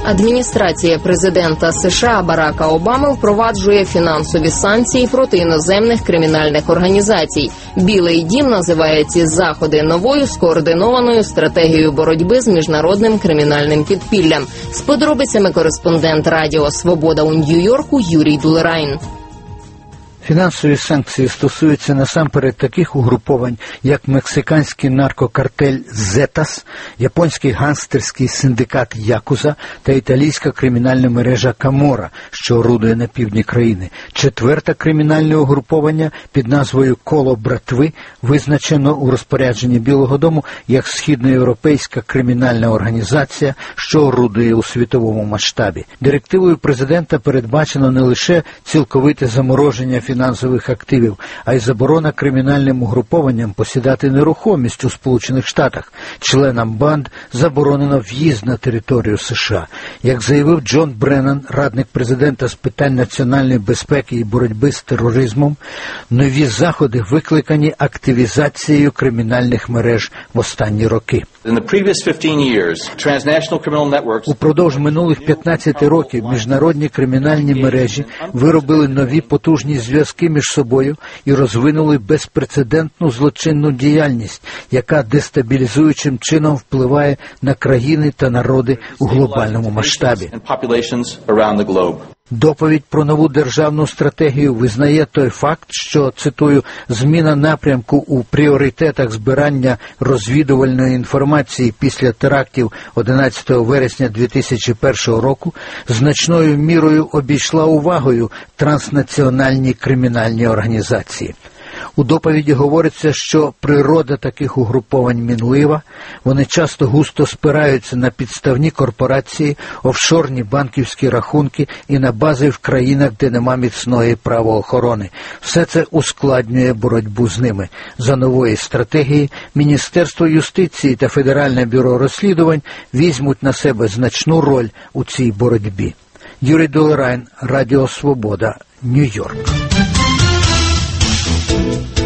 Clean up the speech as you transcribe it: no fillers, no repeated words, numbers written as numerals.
Адміністрація президента США Барака Обами впроваджує фінансові санкції проти іноземних кримінальних організацій. Білий дім називає ці заходи новою скоординованою стратегією боротьби з міжнародним кримінальним підпіллям. З подробицями кореспондент Радіо Свобода у Нью-Йорку Юрій Дулерайн. Фінансові санкції стосуються насамперед таких угруповань, як мексиканський наркокартель «Зетас», японський гангстерський синдикат «Якуза» та італійська кримінальна мережа «Каморра», що орудує на півдні країни. Четверте кримінальне угруповання під назвою «Коло братви» визначено у розпорядженні Білого дому як східноєвропейська кримінальна організація, що орудує у світовому масштабі. Директивою президента передбачено не лише цілковите замороження фінансових активів, а й заборона кримінальним угрупованням посідати нерухомість у Сполучених Штатах. Членам банд заборонено в'їзд на територію США. Як заявив Джон Бреннан, радник президента з питань національної безпеки і боротьби з тероризмом, нові заходи викликані активізацією кримінальних мереж в останні роки. Упродовж минулих 15 років міжнародні кримінальні мережі виробили нові потужні зв'язки між собою і розвинули безпрецедентну злочинну діяльність, яка дестабілізуючим чином впливає на країни та народи у глобальному масштабі. Доповідь про нову державну стратегію визнає той факт, що, цитую, «зміна напрямку у пріоритетах збирання розвідувальної інформації після терактів 11 вересня 2001 року значною мірою обійшла увагою транснаціональні кримінальні організації». У доповіді говориться, що природа таких угруповань мінлива, вони часто густо спираються на підставні корпорації, офшорні банківські рахунки і на бази в країнах, де нема міцної правоохорони. Все це ускладнює боротьбу з ними. За нової стратегії Міністерство юстиції та Федеральне бюро розслідувань візьмуть на себе значну роль у цій боротьбі. Юрій Дулерайн, Радіо Свобода, Нью-Йорк.